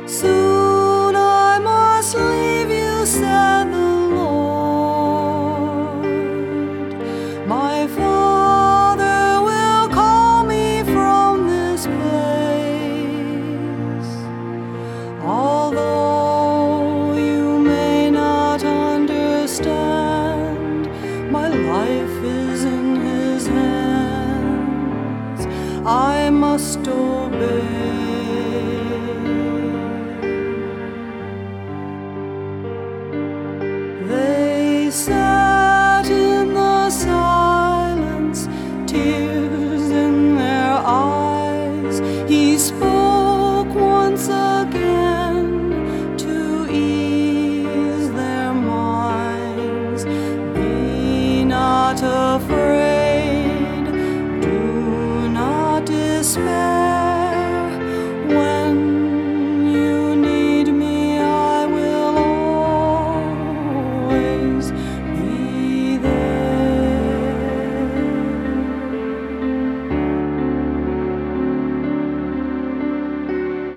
Soon I must leave you, said the Lord. My Father will call me from this place. Although you may not understand, my life is in His hands. I must obey.